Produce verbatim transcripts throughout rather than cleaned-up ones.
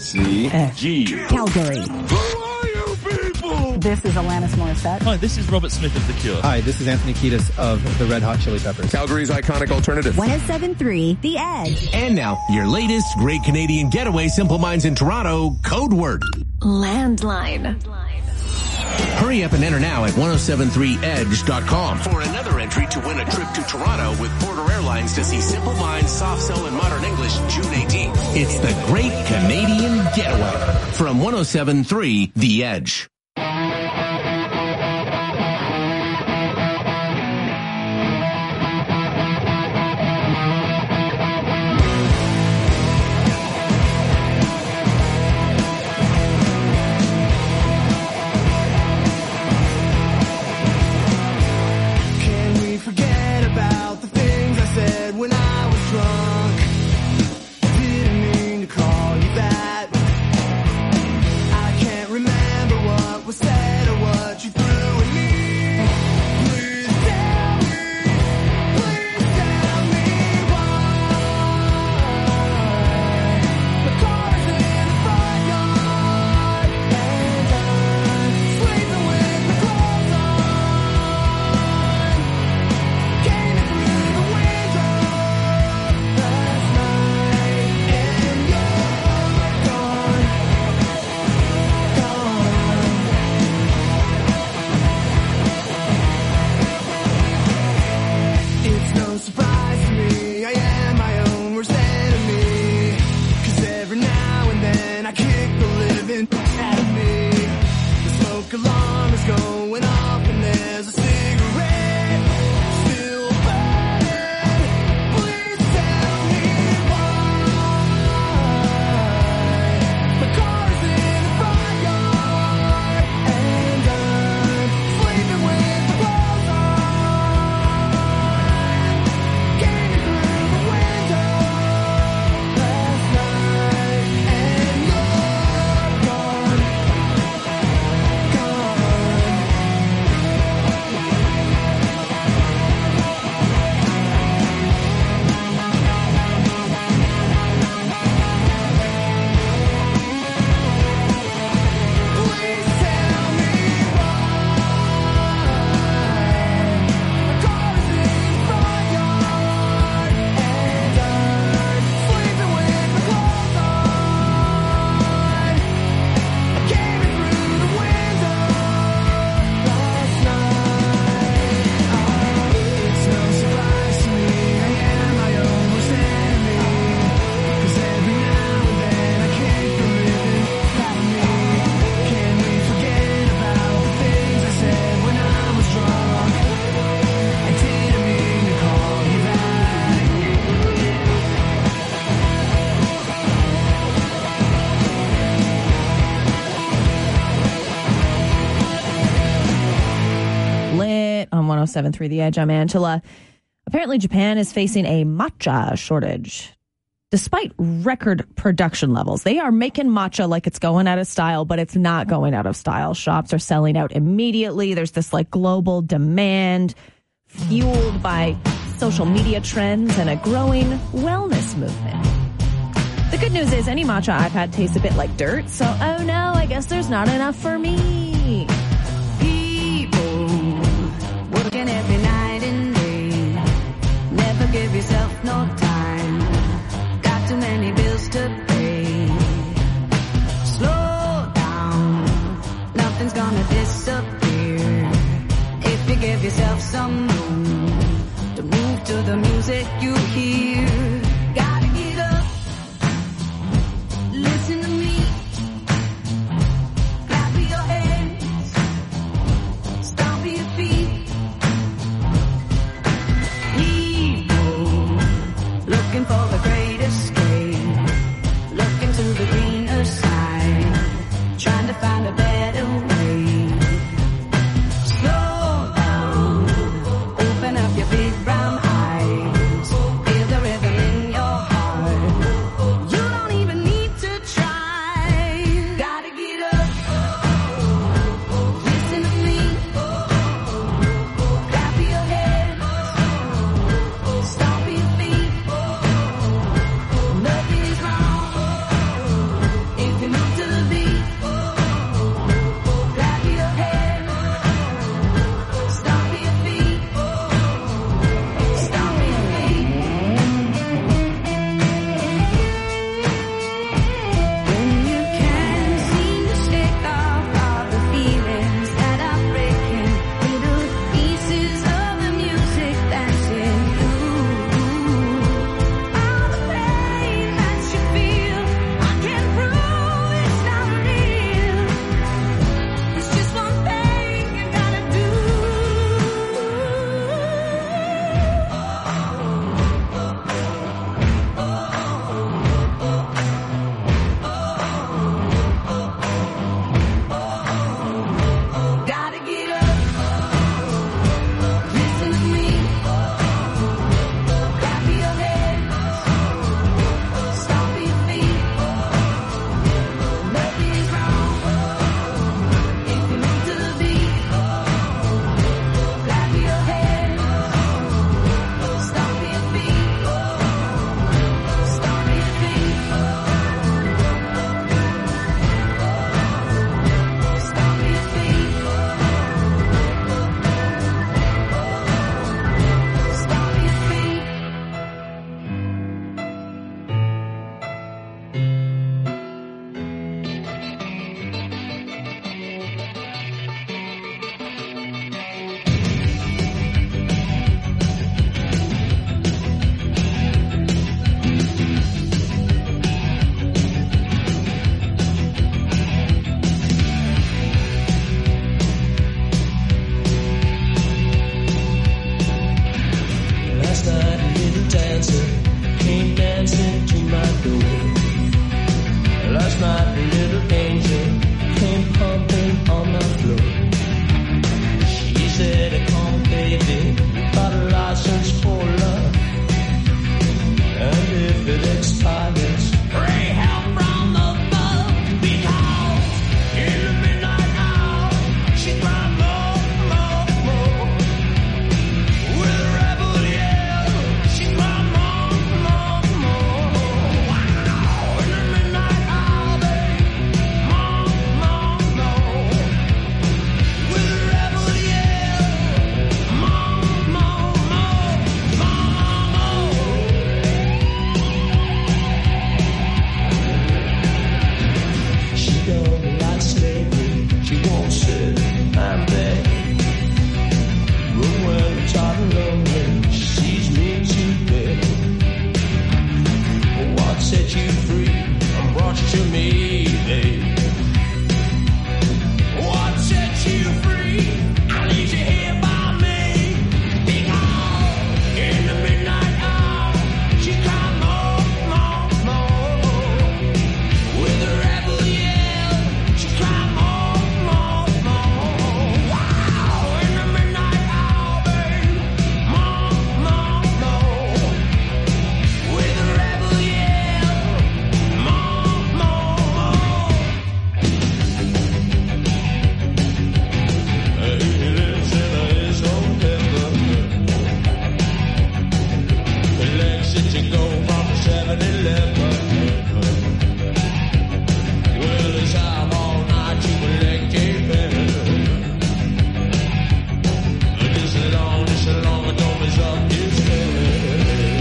C. G. Calgary. Who are you people? This is Alanis Morissette. Hi, this is Robert Smith of The Cure. Hi, this is Anthony Kiedis of the Red Hot Chili Peppers. Calgary's iconic alternative. one oh seven point three The Edge. And now, your latest Great Canadian Getaway, Simple Minds in Toronto, code word. Landline. Hurry up and enter now at ten seventy-three edge dot com for another entry to win a trip to Toronto with Porter Airlines to see Simple Minds, Soft Cell, and Modern English June eighteenth. It's the Great Canadian Getaway from ten seventy-three The Edge. one oh seven point three The Edge. I'm Angela. Apparently, Japan is facing a matcha shortage. Despite record production levels, they are making matcha like it's going out of style, but it's not going out of style. Shops are selling out immediately. There's this like global demand fueled by social media trends and a growing wellness movement. The good news is any matcha I've had tastes a bit like dirt, so oh no, I guess there's not enough for me. People working every night and day, never give yourself no time, got too many bills to pay. Slow down, nothing's gonna disappear if you give yourself some room to move to the music you hear. Gotta get up, listen to me, clap your hands, stomp your feet. People set you free and brought you to me, babe. What set you free? I need you here by me. Because in the midnight hour, she cried more, more, more. With a rebel yell, she cried more, more, more. Wow, in the midnight hour, babe, more, more, more. With a rebel yell, more, more, more. He lives in his own heaven. He likes it to go from seven eleven. Well, he's out all night to collect a pen. But this long, this long ago is up his head.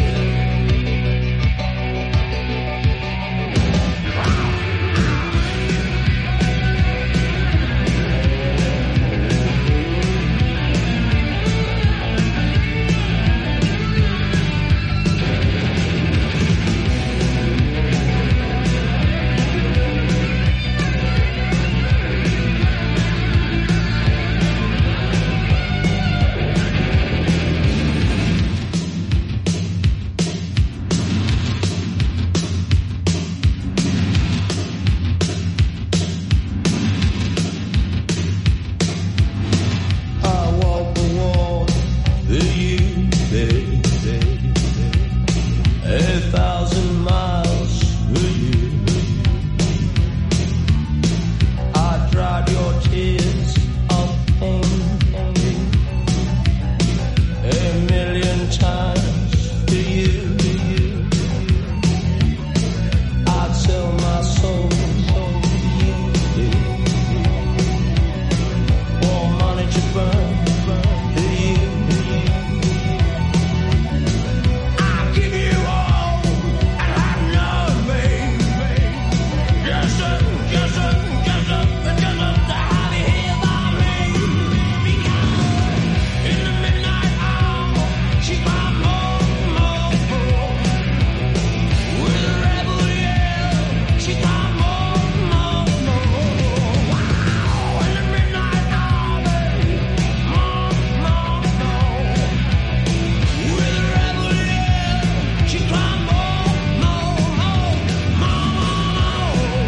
I walk the walk with you, baby. A thousand miles with you. I dried your tears of pain a million times to you. I'd sell my soul for you. For money to burn to you. I'll give you all and have none, babe. Yes, sir, yes, sir, yes, sir, yes, sir, to have you here by me. Because in the midnight hour, she cried more, more, more. With a rebel yell, she cried more, more, more. Wow, in the midnight hour, babe, more, more, more. With a rebel yell, she cried more, more, more, more, more.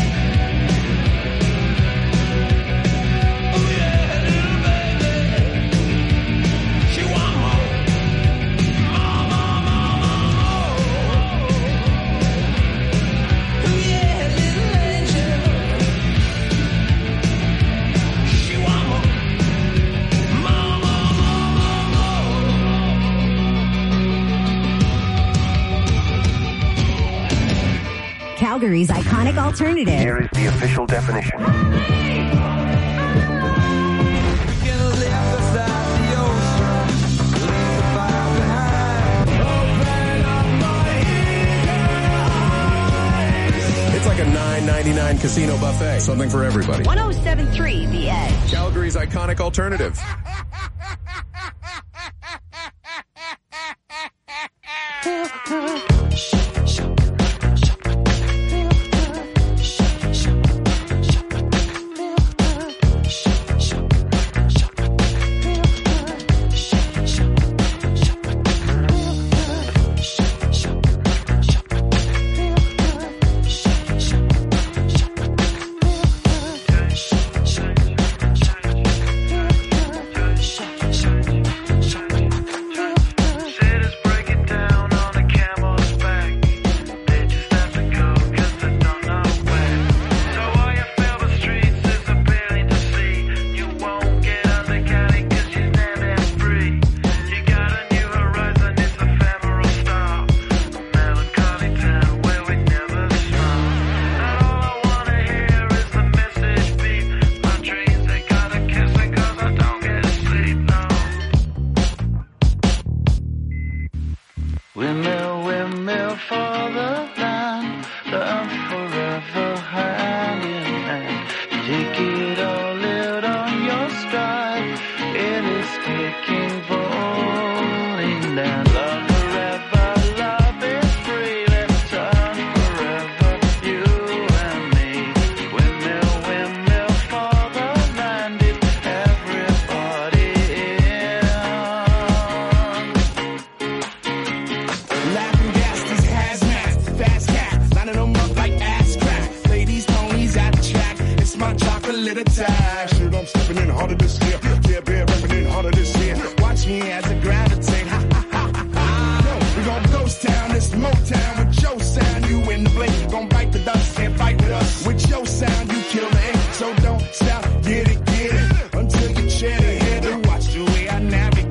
Oh yeah, little baby, she want more, more, more, more, more, more. Oh yeah, little angel, she want more, more, more, more, more, more. Calgary's iconic alternative. Here is the official definition. It's like a nine ninety-nine casino buffet. Something for everybody. one oh seven point three The Edge. Calgary's iconic alternative. Said it's breaking down on the camel's little tired. Sure, I'm stepping in harder this year. Yeah, bear rapping in harder this year. Watch me as I gravitate. Ha, ha, ha, ha, ha. Yo, we gon' ghost town, this Motown with your sound. You in the blink, gon' bite the dust, can't fight with us. With your sound, you kill the ink. So don't stop, get it, get it. Until you chat ahead and watch the way I navigate.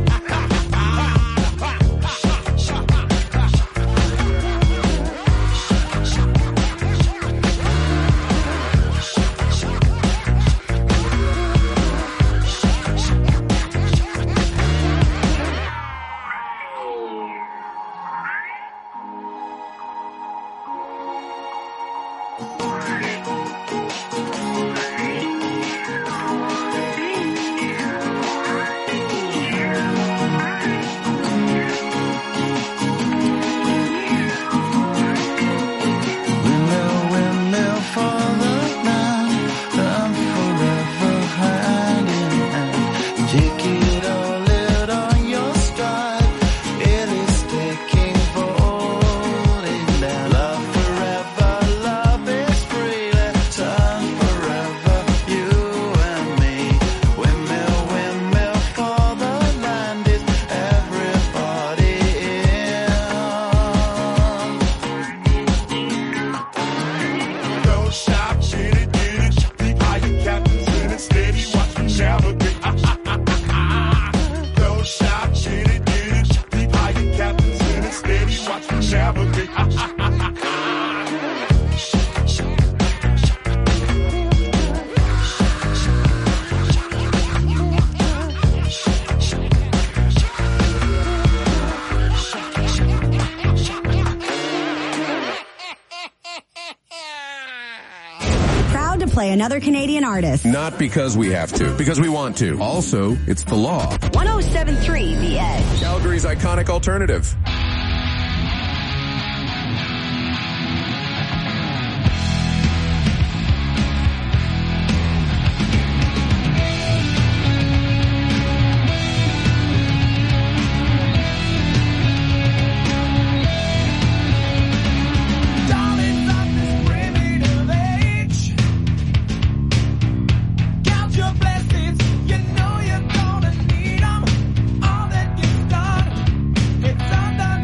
Play another Canadian artist. Not because we have to, because we want to. Also, it's the law. one oh seven point three The Edge. Calgary's iconic alternative. All that gets done, it's under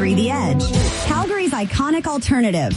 three The Edge, Calgary's iconic alternative.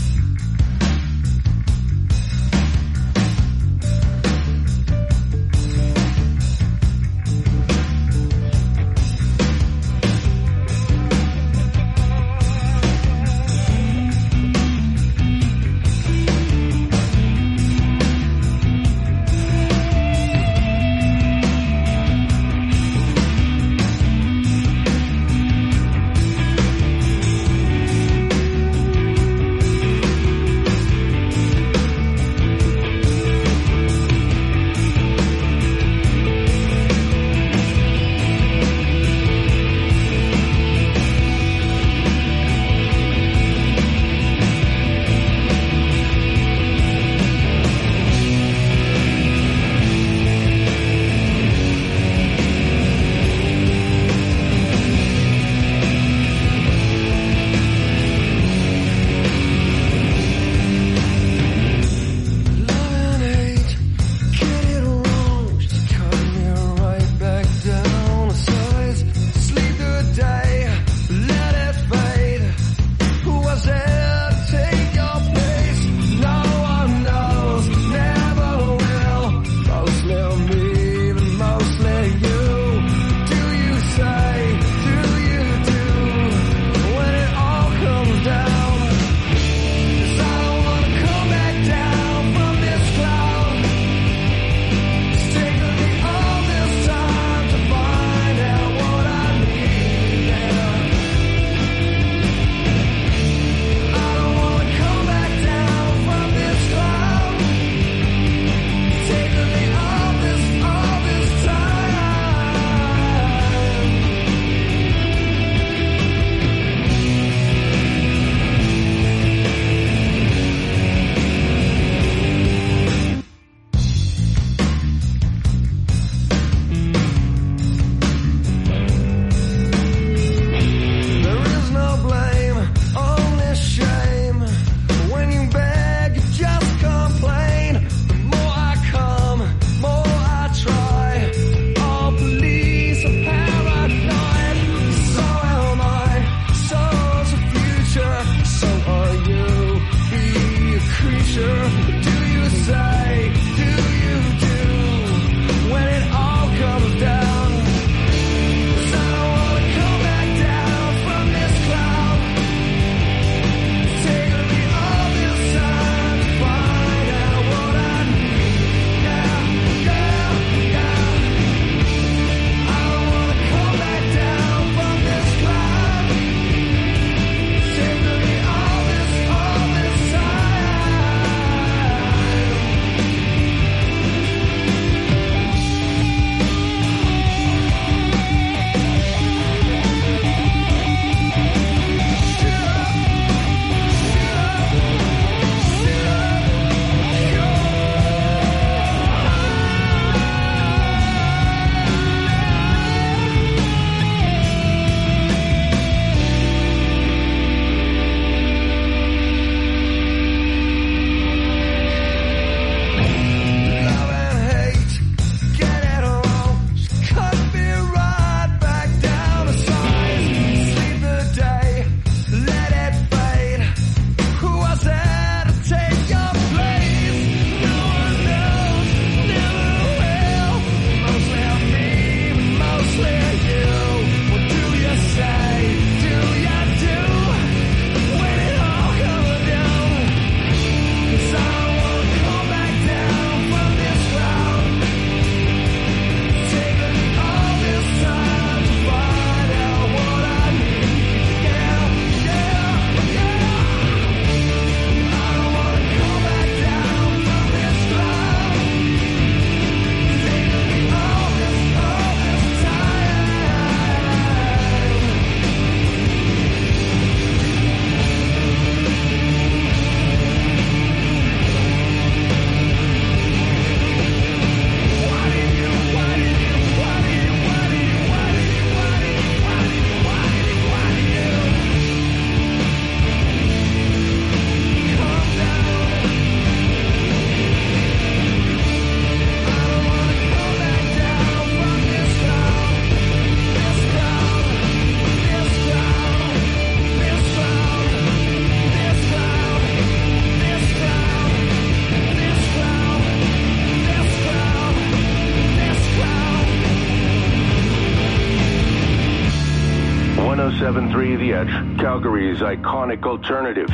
seven point three The Edge, Calgary's iconic alternative.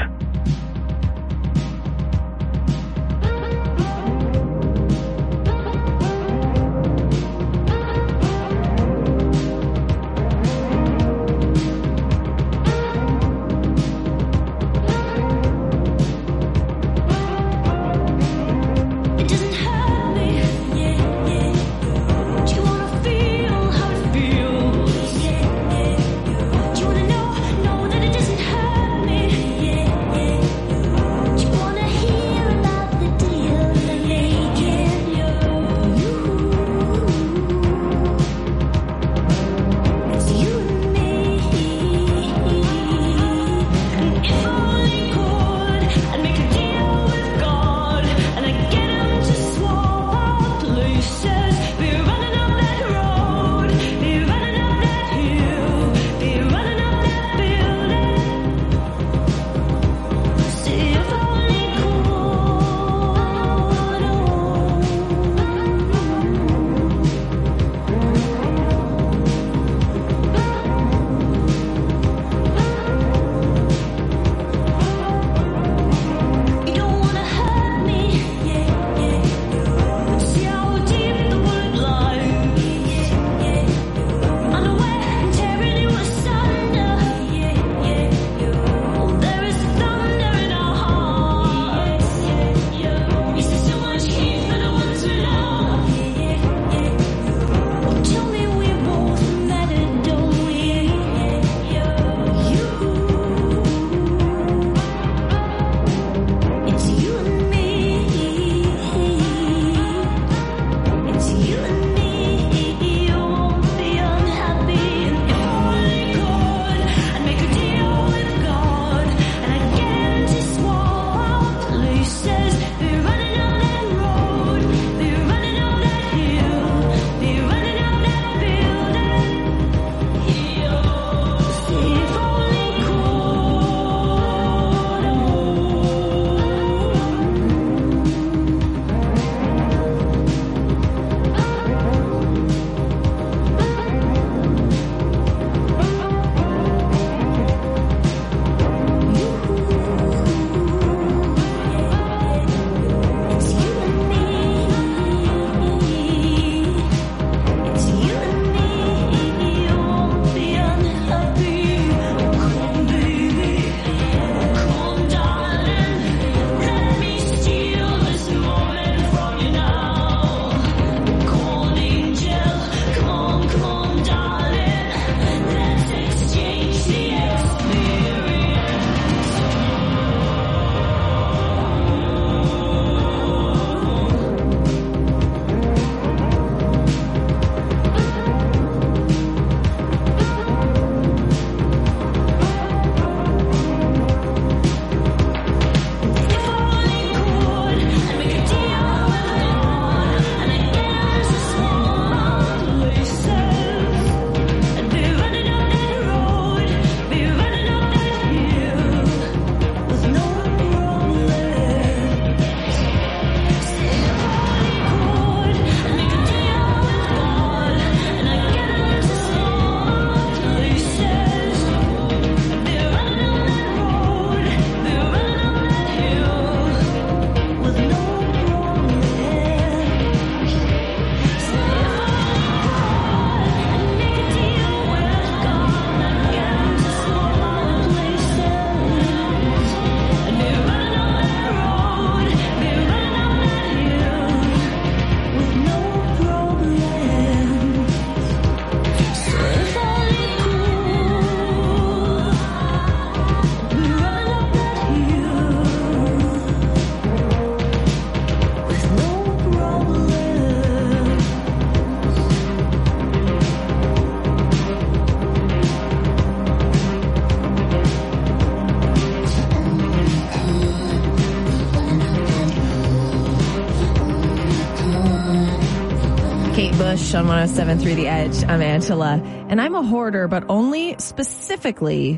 Bush on one oh seven point three The Edge. I'm Angela, and I'm a hoarder, but only specifically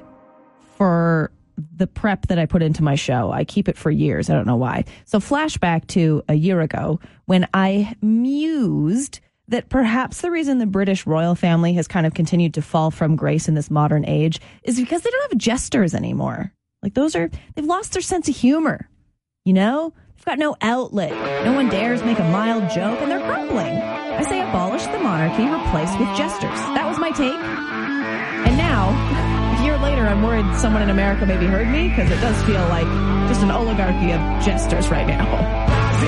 for the prep that I put into my show. I keep it for years. I don't know why. So flashback to a year ago when I mused that perhaps the reason the British royal family has kind of continued to fall from grace in this modern age is because they don't have jesters anymore. Like those are, they've lost their sense of humor. You know, they've got no outlet. No one dares make a mild joke, and they're grumbling. I say abolish the monarchy, replace with jesters. That was my take. And now, a year later, I'm worried someone in America maybe heard me, because it does feel like just an oligarchy of jesters right now.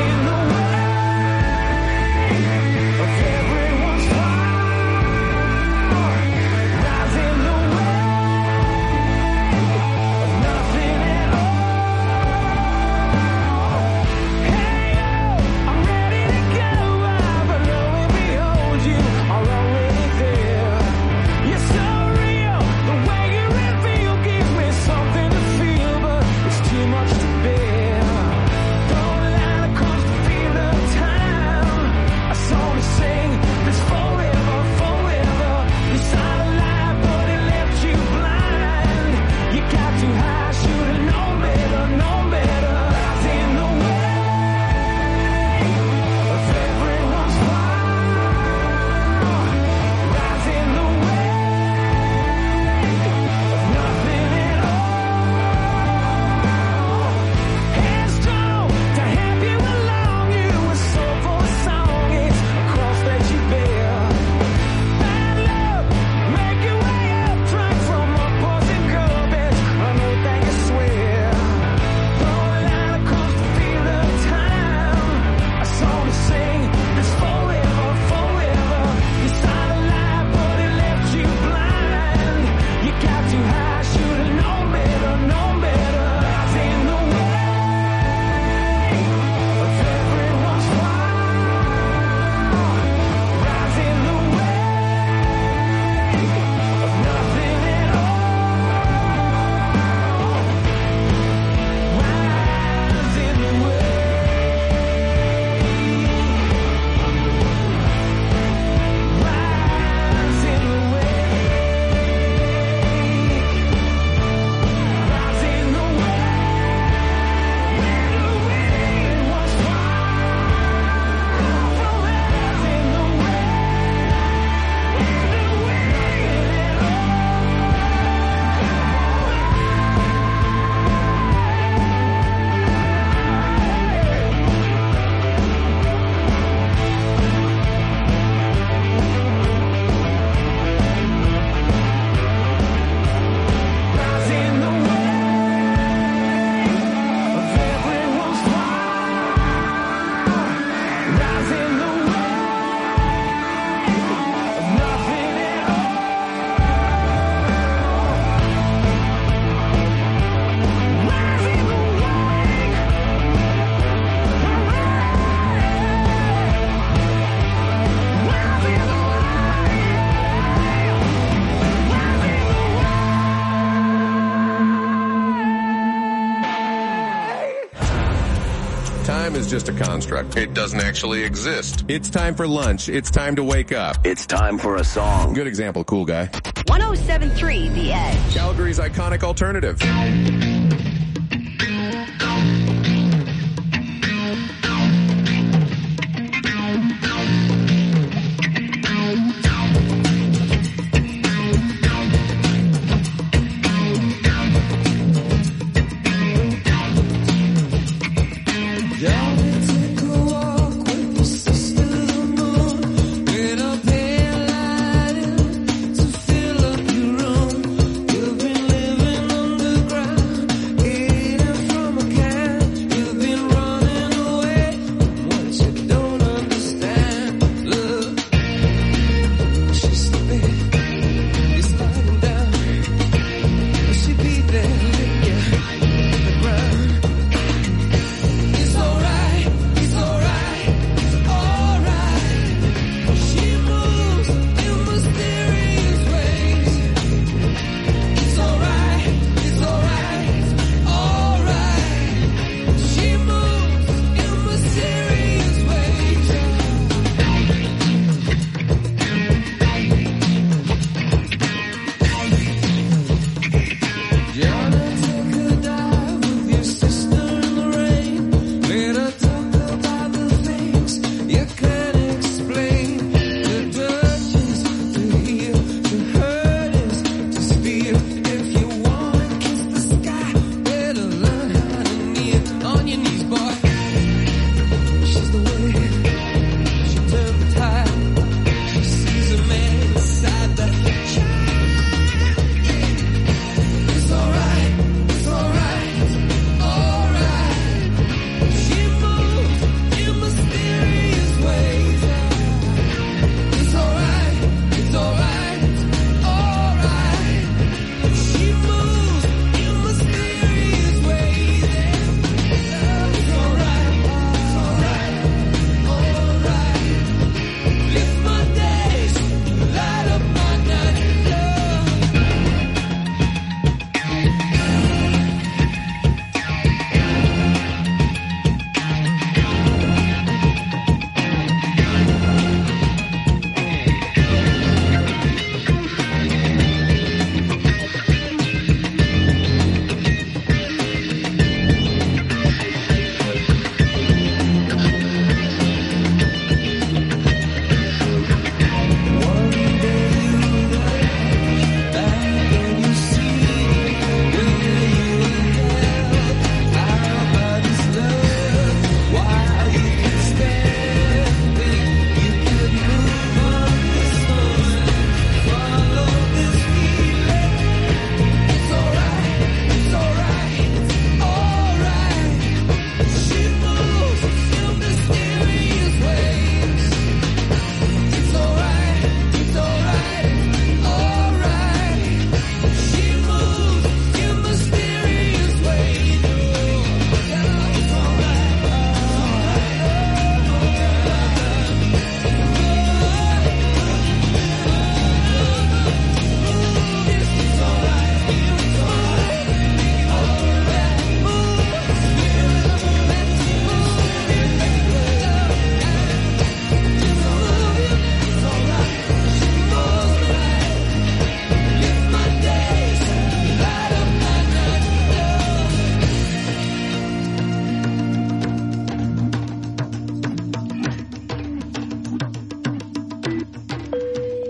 Time is just a construct. It doesn't actually exist. It's time for lunch. It's time to wake up. It's time for a song. Good example, cool guy. one oh seven point three The Edge. Calgary's iconic alternative. Fill up your room. You've been living underground.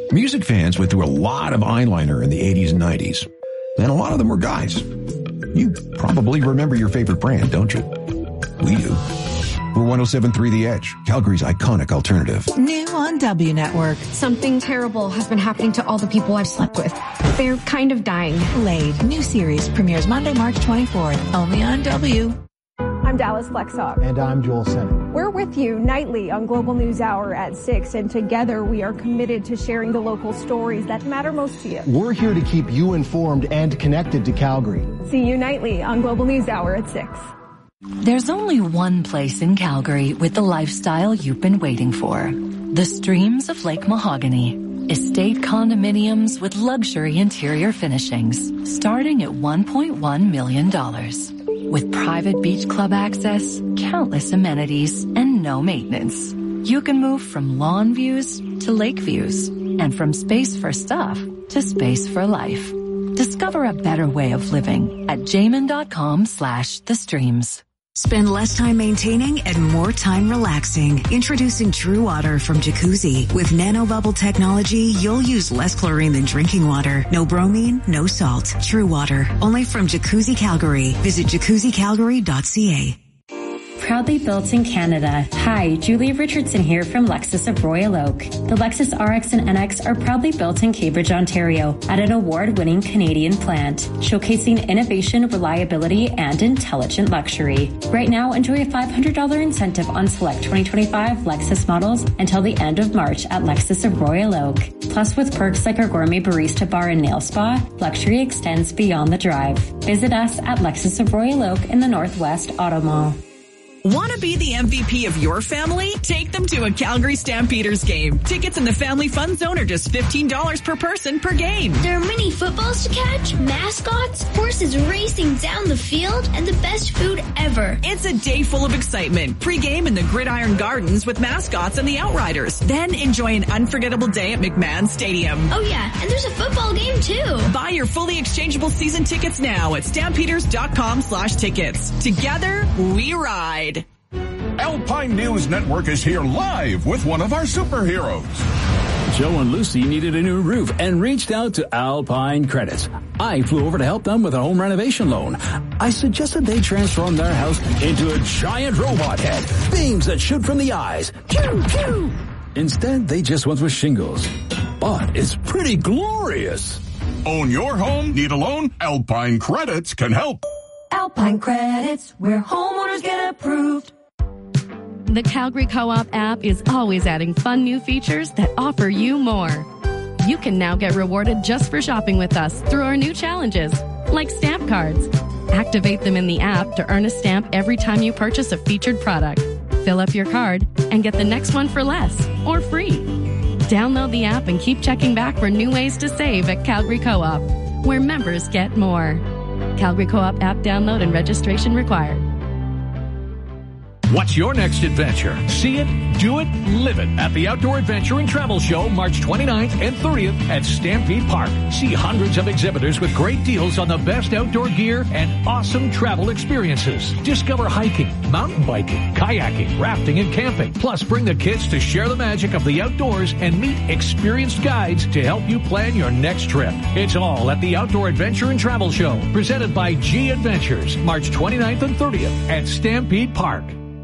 Music fans went through a lot of eyeliner in the eighties and nineties, and a lot of them were guys. You probably remember your favorite brand, don't you? We do. We're one oh seven point three The Edge, Calgary's iconic alternative. New on W Network. Something terrible has been happening to all the people I've slept with. They're kind of dying. Laid. New series premieres Monday, March twenty-fourth, only on W. I'm Dallas Flexhawk. And I'm Joel Senner. We're with you nightly on Global News Hour at six, and together we are committed to sharing the local stories that matter most to you. We're here to keep you informed and connected to Calgary. See you nightly on Global News Hour at six. There's only one place in Calgary with the lifestyle you've been waiting for. The Streams of Lake Mahogany. Estate condominiums with luxury interior finishings starting at one point one million dollars. With private beach club access, countless amenities, and no maintenance. You can move from lawn views to lake views, and from space for stuff to space for life. Discover a better way of living at jamin.com slash the streams. Spend less time maintaining and more time relaxing. Introducing True Water from Jacuzzi. With nanobubble technology, you'll use less chlorine than drinking water. No bromine, no salt. True Water. Only from Jacuzzi Calgary. Visit jacuzzi calgary dot c a. Proudly built in Canada. Hi, Julie Richardson here from Lexus of Royal Oak. The Lexus R X and N X are proudly built in Cambridge, Ontario, at an award-winning Canadian plant, showcasing innovation, reliability, and intelligent luxury. Right now, enjoy a five hundred dollars incentive on select twenty twenty-five Lexus models until the end of March at Lexus of Royal Oak. Plus, with perks like our gourmet barista bar and nail spa, luxury extends beyond the drive. Visit us at Lexus of Royal Oak in the Northwest Auto Mall. Want to be the M V P of your family? Take them to a Calgary Stampeders game. Tickets in the Family Fun Zone are just fifteen dollars per person per game. There are many footballs to catch, mascots, horses racing down the field, and the best food ever. It's a day full of excitement. Pre-game in the Gridiron Gardens with mascots and the Outriders. Then enjoy an unforgettable day at McMahon Stadium. Oh yeah, and there's a football game too. Buy your fully exchangeable season tickets now at stampeders.com slash tickets. Together, we ride. Alpine News Network is here live with one of our superheroes. Joe and Lucy needed a new roof and reached out to Alpine Credits. I flew over to help them with a home renovation loan. I suggested they transform their house into a giant robot head, beams that shoot from the eyes. Pew, pew. Instead, they just went with shingles. But it's pretty glorious. Own your home? Need a loan? Alpine Credits can help. Alpine Credits, where homeowners get approved. The Calgary Co-op app is always adding fun new features that offer you more. You can now get rewarded just for shopping with us through our new challenges, like stamp cards. Activate them in the app to earn a stamp every time you purchase a featured product. Fill up your card and get the next one for less or free. Download the app and keep checking back for new ways to save at Calgary Co-op, where members get more. Calgary Co-op app download and registration required. What's your next adventure? See it, do it, live it at the Outdoor Adventure and Travel Show March twenty-ninth and thirtieth at Stampede Park. See hundreds of exhibitors with great deals on the best outdoor gear and awesome travel experiences. Discover hiking, mountain biking, kayaking, rafting, and camping. Plus, bring the kids to share the magic of the outdoors and meet experienced guides to help you plan your next trip. It's all at the Outdoor Adventure and Travel Show, presented by G Adventures, March twenty-ninth and thirtieth at Stampede Park.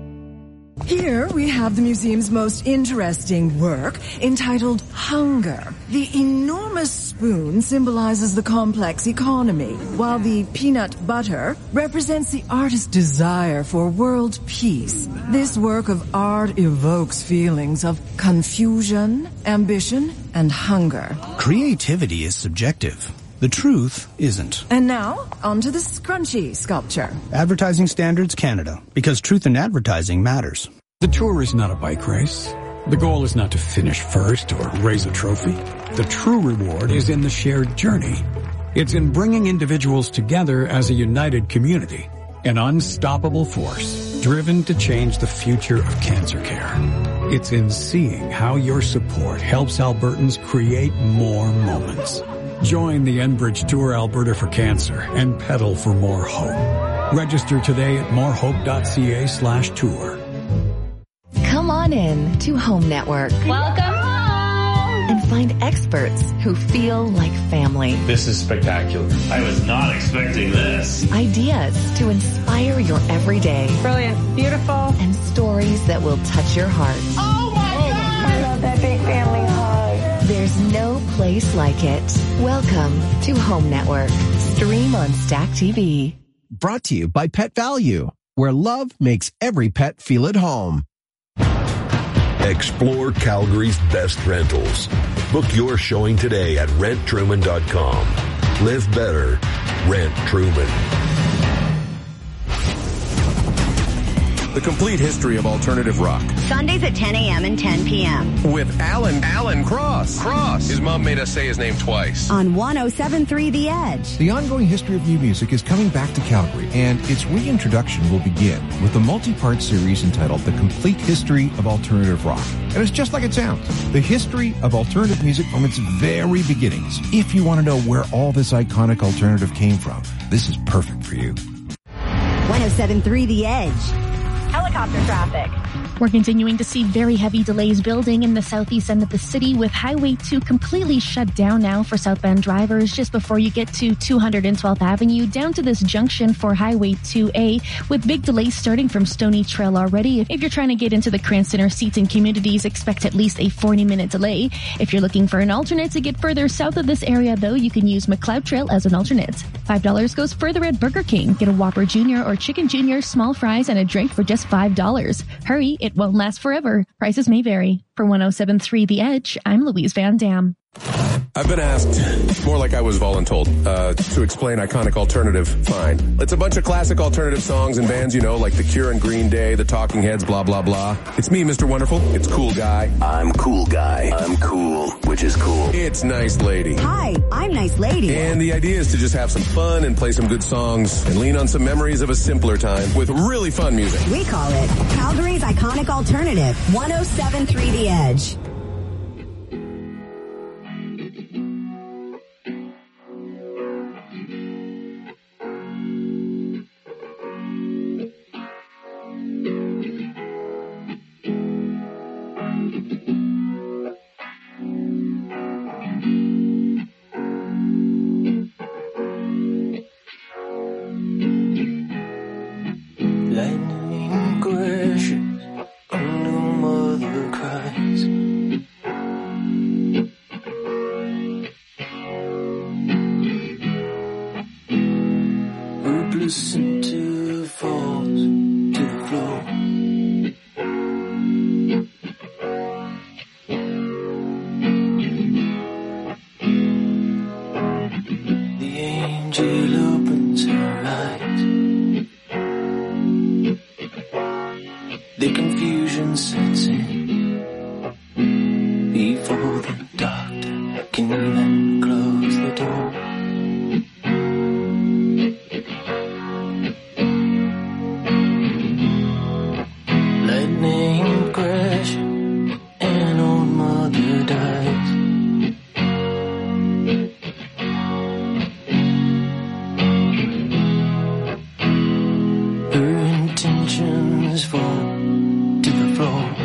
Here we have the museum's most interesting work, entitled Hunger. The enormous spoon symbolizes the complex economy, while the peanut butter represents the artist's desire for world peace. This work of art evokes feelings of confusion, ambition, and hunger. Creativity is subjective. The truth isn't. And now, on to the scrunchy sculpture. Advertising Standards Canada, because truth in advertising matters. The tour is not a bike race. The goal is not to finish first or raise a trophy. The true reward is in the shared journey. It's in bringing individuals together as a united community, an unstoppable force driven to change the future of cancer care. It's in seeing how your support helps Albertans create more moments. Join the Enbridge Tour Alberta for Cancer and pedal for more hope. Register today at morehope.ca slash tour. Come on in to Home Network. Welcome home! And find experts who feel like family. This is spectacular. I was not expecting this. Ideas to inspire your everyday. Brilliant. Beautiful. And stories that will touch your heart. Oh my God! I love that big family hug. There's no place like it. Welcome to Home Network. Stream on Stack T V. Brought to you by Pet Value, where love makes every pet feel at home. Explore Calgary's best rentals. Book your showing today at rent truman dot com. Live better. Rent Truman. The complete history of alternative rock. Sundays at ten a.m. and ten p.m. With Alan, Alan Cross. Cross. His mom made us say his name twice. On one oh seven point three The Edge. The ongoing history of new music is coming back to Calgary, and its reintroduction will begin with a multi-part series entitled The Complete History of Alternative Rock. And it's just like it sounds. The history of alternative music from its very beginnings. If you want to know where all this iconic alternative came from, this is perfect for you. one oh seven point three The Edge. Helicopter traffic. We're continuing to see very heavy delays building in the southeast end of the city, with Highway two completely shut down now for southbound drivers just before you get to two hundred twelfth Avenue, down to this junction for Highway two A, with big delays starting from Stony Trail already. If you're trying to get into the Cranston or Seaton communities, expect at least a forty minute delay. If you're looking for an alternate to get further south of this area, though, you can use McLeod Trail as an alternate. five dollars goes further at Burger King. Get a Whopper Junior or Chicken Junior, small fries, and a drink for just five dollars. Hurry, it won't last forever. Prices may vary. For one oh seven point three The Edge, I'm Louise Van Dam. I've been asked, more like I was voluntold, uh, to explain iconic alternative. Fine. It's a bunch of classic alternative songs and bands, you know, like The Cure and Green Day, The Talking Heads, blah, blah, blah. It's me, Mister Wonderful. It's Cool Guy. I'm Cool Guy. I'm cool, which is cool. It's Nice Lady. Hi, I'm Nice Lady. And the idea is to just have some fun and play some good songs and lean on some memories of a simpler time with really fun music. We call it Calgary's Iconic Alternative. one oh seven point three The Edge. Lightning crashes on the mother cries. Hopeless center falls to the floor. The angel opens her eyes. The confusion sets in before the doctor can even close the door. Lightning crash and old mother dies. Her intentions fall to the floor.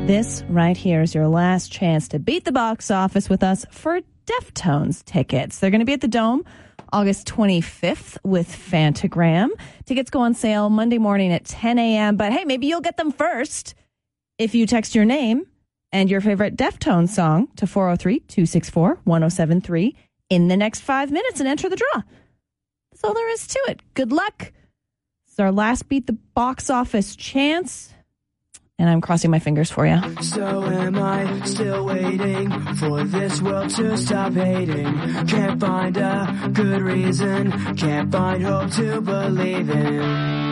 This right here is your last chance to beat the box office with us for Deftones tickets. They're going to be at the Dome August twenty-fifth with Fantagram. Tickets go on sale Monday morning at ten a.m. But hey, maybe you'll get them first if you text your name and your favorite Deftones song to four oh three, two six four, one oh seven three in the next five minutes and enter the draw. That's all there is to it. Good luck. This is our last beat the box office chance. And I'm crossing my fingers for you. So am I still waiting for this world to stop hating? Can't find a good reason, can't find hope to believe in.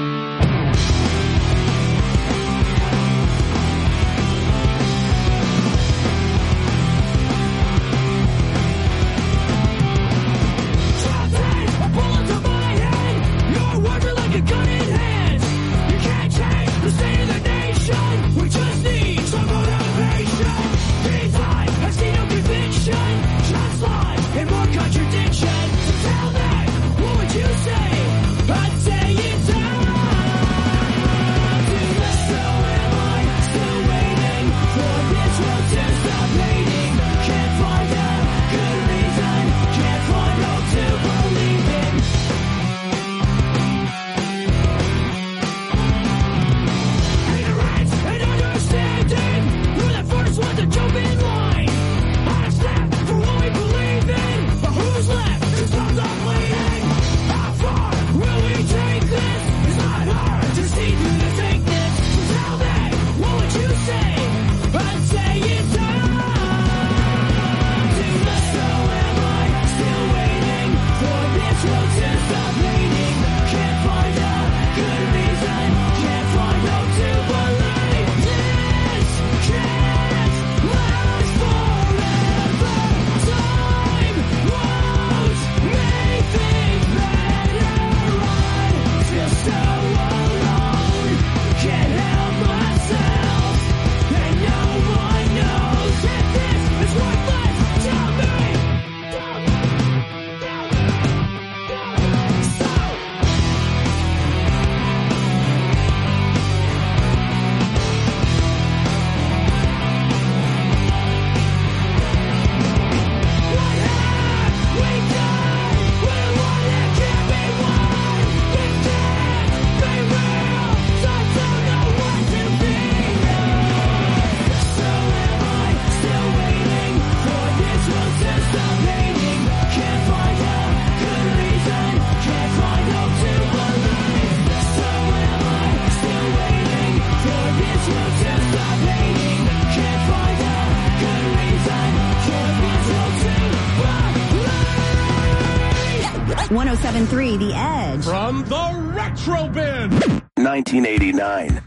one oh seven point three The Edge. From the Retro Bin. nineteen eighty-nine.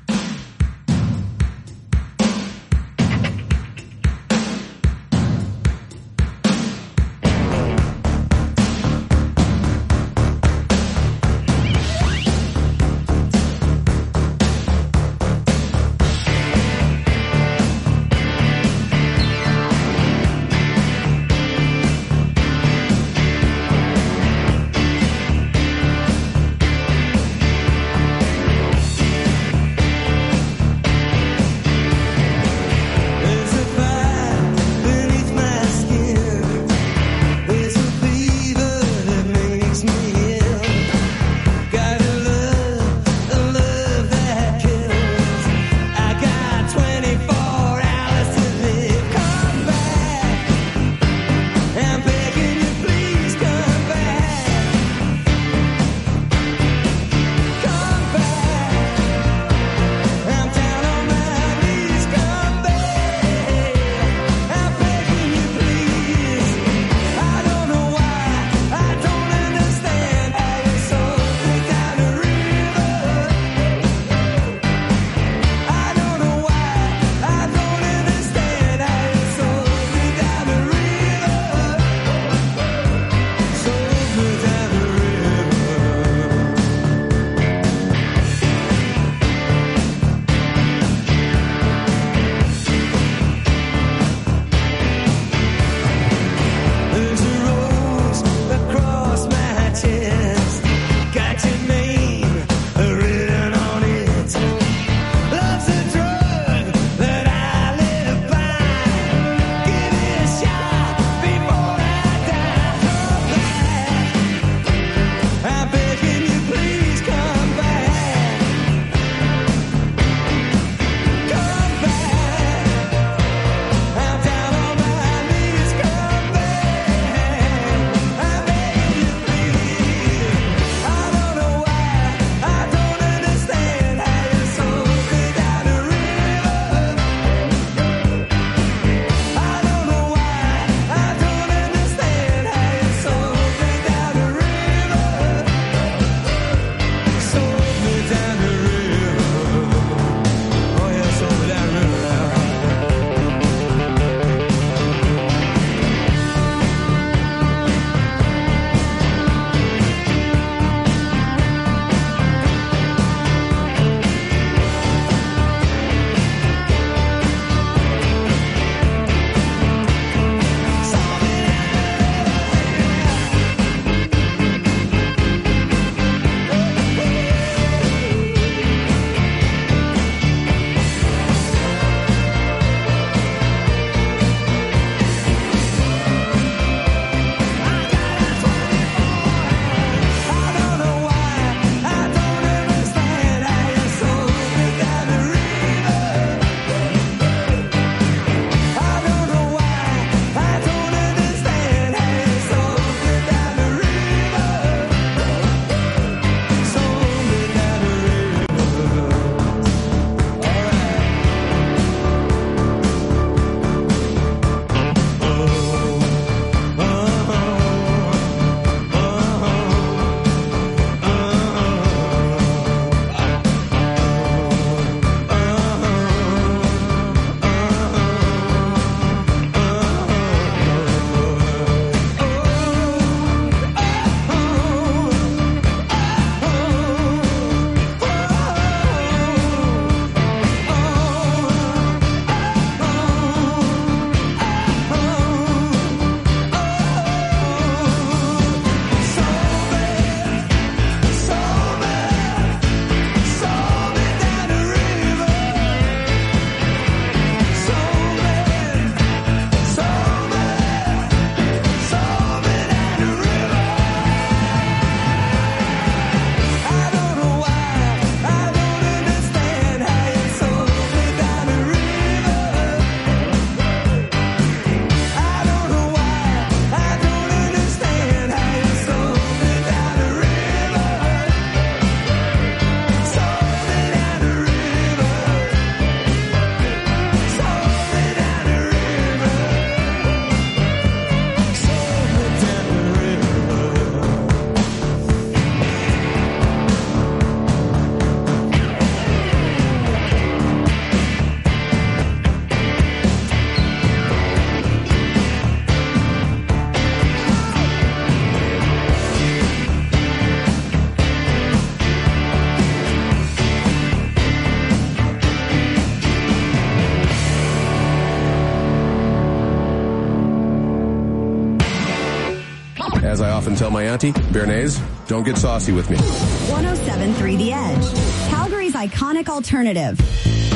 As I often tell my auntie, Bernays, don't get saucy with me. one oh seven point three The Edge. Calgary's iconic alternative.